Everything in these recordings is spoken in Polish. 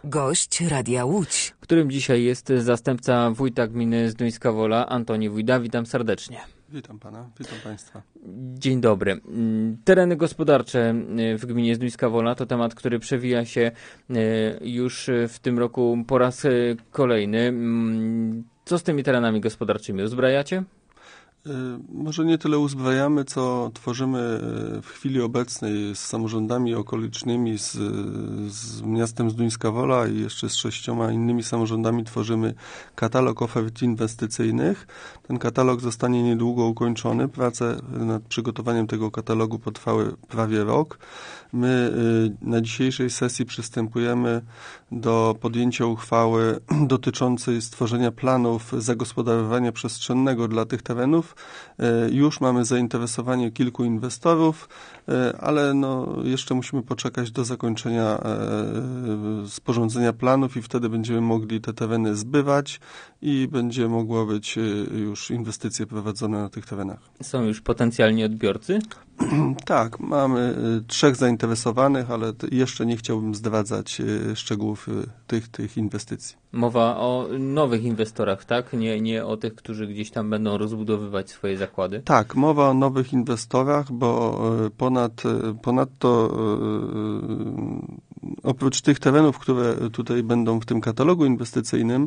Gość Radia Łódź, którym dzisiaj jest zastępca wójta gminy Zduńska Wola, Antoni Wójda. Witam serdecznie. Witam pana, witam państwa. Dzień dobry. Tereny gospodarcze w gminie Zduńska Wola to temat, który przewija się już w tym roku po raz kolejny. Co z tymi terenami gospodarczymi? Uzbrajacie? Może nie tyle uzbrajamy, co tworzymy w chwili obecnej z samorządami okolicznymi, z miastem Zduńska Wola i jeszcze z 6 innymi samorządami tworzymy katalog ofert inwestycyjnych. Ten katalog zostanie niedługo ukończony. Prace nad przygotowaniem tego katalogu potrwały prawie rok. My na dzisiejszej sesji przystępujemy do podjęcia uchwały dotyczącej stworzenia planów zagospodarowania przestrzennego dla tych terenów. Już mamy zainteresowanie kilku inwestorów, ale jeszcze musimy poczekać do zakończenia sporządzenia planów i wtedy będziemy mogli te tereny zbywać i będzie mogło być już inwestycje prowadzone na tych terenach. Są już potencjalni odbiorcy? Tak, mamy 3 zainteresowanych, ale jeszcze nie chciałbym zdradzać szczegółów tych inwestycji. Mowa o nowych inwestorach, tak? Nie o tych, którzy gdzieś tam będą rozbudowywać swoje zakłady? Tak, mowa o nowych inwestorach, bo ponadto oprócz tych terenów, które tutaj będą w tym katalogu inwestycyjnym,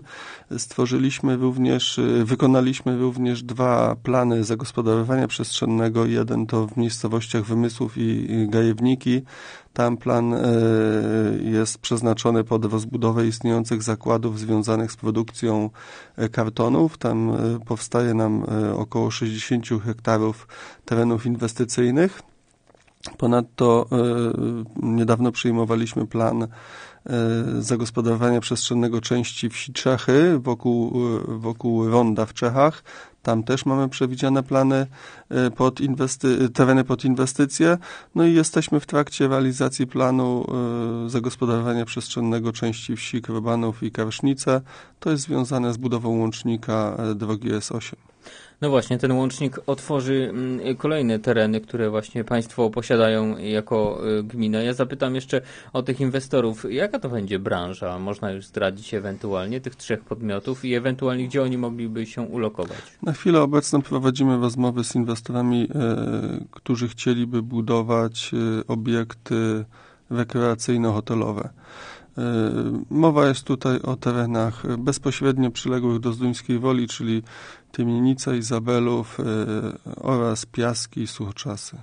wykonaliśmy również 2 plany zagospodarowania przestrzennego. Jeden to w miejscowościach Wymysłów i Gajewniki. Tam plan jest przeznaczony pod rozbudowę istniejących zakładów związanych z produkcją kartonów. Tam powstaje nam około 60 hektarów terenów inwestycyjnych. Ponadto niedawno przyjmowaliśmy plan zagospodarowania przestrzennego części wsi Czechy wokół ronda w Czechach. Tam też mamy przewidziane plany tereny pod inwestycje. No i jesteśmy w trakcie realizacji planu zagospodarowania przestrzennego części wsi Krobanów i Karsznice. To jest związane z budową łącznika drogi S8. No właśnie, ten łącznik otworzy kolejne tereny, które właśnie państwo posiadają jako gmina. Ja zapytam jeszcze o tych inwestorów. Jaka to będzie branża? Można już zdradzić ewentualnie tych 3 podmiotów i ewentualnie gdzie oni mogliby się ulokować? Na chwilę obecną prowadzimy rozmowy z inwestorami, którzy chcieliby budować obiekty rekreacyjno-hotelowe. Mowa jest tutaj o terenach bezpośrednio przyległych do Zduńskiej Woli, czyli Tymienica, Izabelów oraz Piaski i Suchoczasy.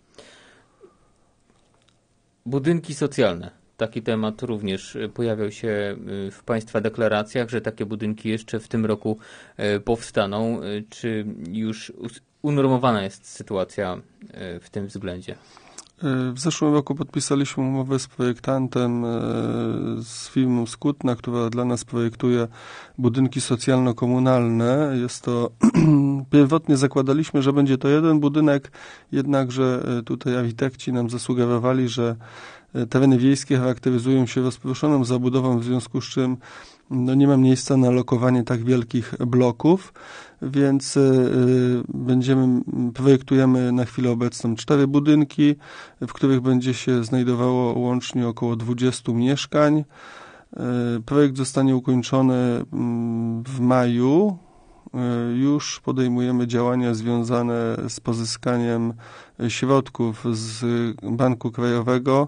Budynki socjalne. Taki temat również pojawiał się w państwa deklaracjach, że takie budynki jeszcze w tym roku powstaną. Czy już unormowana jest sytuacja w tym względzie? W zeszłym roku podpisaliśmy umowę z projektantem, z firmą Skutna, która dla nas projektuje budynki socjalno-komunalne. Jest to, pierwotnie zakładaliśmy, że będzie to jeden budynek, jednakże tutaj architekci nam zasugerowali, że tereny wiejskie charakteryzują się rozproszoną zabudową, w związku z czym nie ma miejsca na lokowanie tak wielkich bloków, więc projektujemy na chwilę obecną 4 budynki, w których będzie się znajdowało łącznie około 20 mieszkań. Projekt zostanie ukończony w maju. Już podejmujemy działania związane z pozyskaniem środków z Banku Krajowego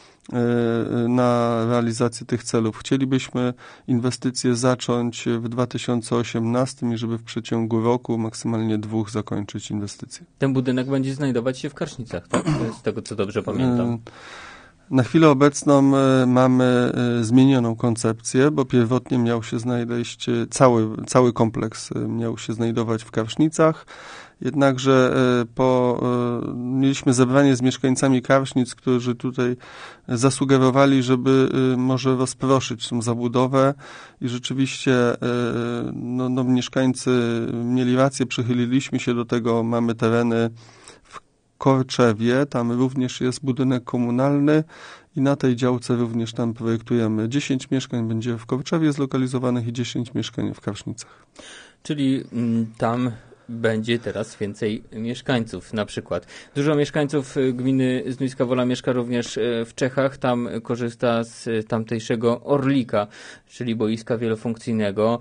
na realizację tych celów. Chcielibyśmy inwestycje zacząć w 2018 i żeby w przeciągu roku, maksymalnie 2, zakończyć inwestycje. Ten budynek będzie znajdować się w Karsznicach, tak? Z tego, co dobrze pamiętam. Na chwilę obecną mamy zmienioną koncepcję, bo pierwotnie miał się znaleźć cały kompleks miał się znajdować w Karsznicach. Jednakże mieliśmy zebranie z mieszkańcami Karsznic, którzy tutaj zasugerowali, żeby może rozproszyć tą zabudowę i rzeczywiście mieszkańcy mieli rację, przychyliliśmy się do tego, mamy tereny w Korczewie, tam również jest budynek komunalny i na tej działce również tam projektujemy. 10 mieszkań będzie w Korczewie zlokalizowanych i 10 mieszkań w Karsznicach. Czyli tam będzie teraz więcej mieszkańców na przykład. Dużo mieszkańców gminy Zduńska Wola mieszka również w Czechach. Tam korzysta z tamtejszego Orlika, czyli boiska wielofunkcyjnego.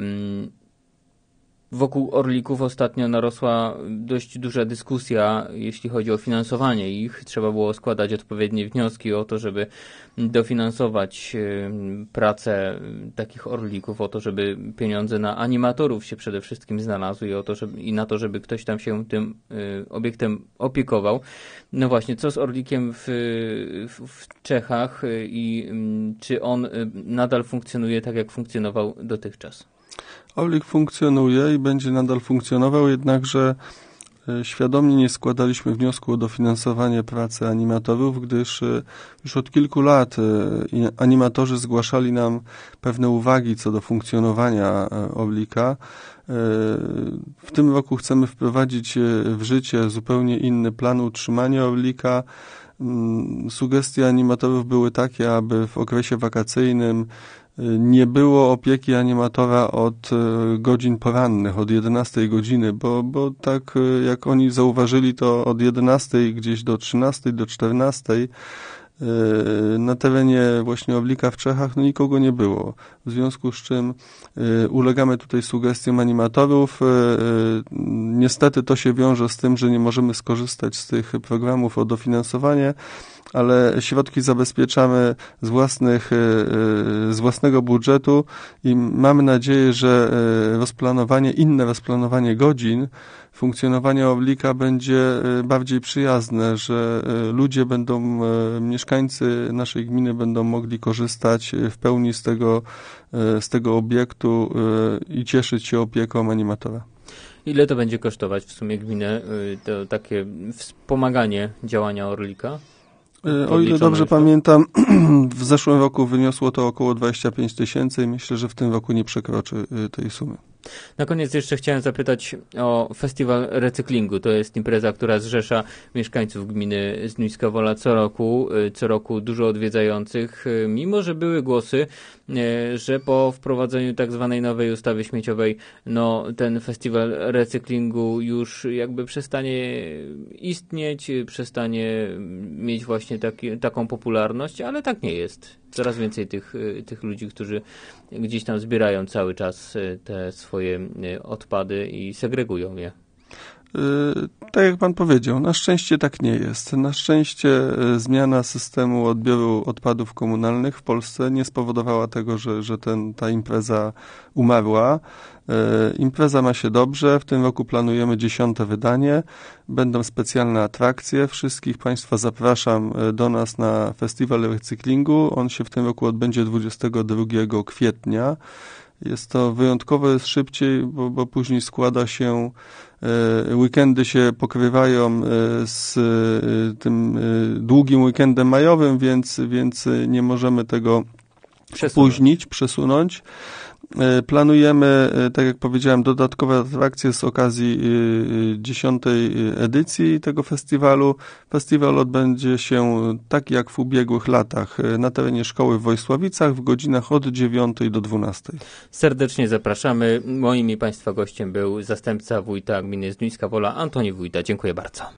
Wokół Orlików ostatnio narosła dość duża dyskusja, jeśli chodzi o finansowanie ich. Trzeba było składać odpowiednie wnioski o to, żeby dofinansować pracę takich Orlików, o to, żeby pieniądze na animatorów się przede wszystkim znalazły i na to, żeby ktoś tam się tym obiektem opiekował. No właśnie, co z Orlikiem w Czechach i czy on nadal funkcjonuje tak, jak funkcjonował dotychczas? Orlik funkcjonuje i będzie nadal funkcjonował, jednakże świadomie nie składaliśmy wniosku o dofinansowanie pracy animatorów, gdyż już od kilku lat animatorzy zgłaszali nam pewne uwagi co do funkcjonowania Orlika. W tym roku chcemy wprowadzić w życie zupełnie inny plan utrzymania Orlika. Sugestie animatorów były takie, aby w okresie wakacyjnym nie było opieki animatora od godzin porannych, od 11 godziny, bo tak jak oni zauważyli, to od 11 gdzieś do 13, do 14 na terenie właśnie Orlika w Czechach nikogo nie było. W związku z czym ulegamy tutaj sugestiom animatorów. Niestety to się wiąże z tym, że nie możemy skorzystać z tych programów o dofinansowanie, ale środki zabezpieczamy z własnego budżetu i mamy nadzieję, że inne rozplanowanie godzin funkcjonowania Orlika będzie bardziej przyjazne, że mieszkańcy naszej gminy będą mogli korzystać w pełni z tego obiektu i cieszyć się opieką animatora. Ile to będzie kosztować w sumie gminę, to takie wspomaganie działania Orlika? O ile dobrze pamiętam, w zeszłym roku wyniosło to około 25 000 i myślę, że w tym roku nie przekroczy tej sumy. Na koniec jeszcze chciałem zapytać o Festiwal Recyklingu. To jest impreza, która zrzesza mieszkańców gminy Zduńska Wola co roku dużo odwiedzających, mimo że były głosy, że po wprowadzeniu tak zwanej nowej ustawy śmieciowej, ten Festiwal Recyklingu już jakby przestanie istnieć, przestanie mieć właśnie taką popularność, ale tak nie jest. Coraz więcej tych ludzi, którzy gdzieś tam zbierają cały czas te swoje odpady i segregują je. Tak jak pan powiedział, na szczęście tak nie jest. Na szczęście zmiana systemu odbioru odpadów komunalnych w Polsce nie spowodowała tego, że ta impreza umarła. Impreza ma się dobrze. W tym roku planujemy 10. wydanie. Będą specjalne atrakcje. Wszystkich Państwa zapraszam do nas na Festiwal Recyklingu. On się w tym roku odbędzie 22 kwietnia. Jest to wyjątkowo jest szybciej, bo później składa się, weekendy się pokrywają z tym długim weekendem majowym, więc nie możemy tego przesunąć. Planujemy, tak jak powiedziałem, dodatkowe atrakcje z okazji 10. edycji tego festiwalu. Festiwal odbędzie się tak jak w ubiegłych latach na terenie szkoły w Wojsławicach w godzinach od 9 do 12. Serdecznie zapraszamy. Moim i Państwa gościem był zastępca wójta gminy Zduńska Wola, Antoni Wójta. Dziękuję bardzo.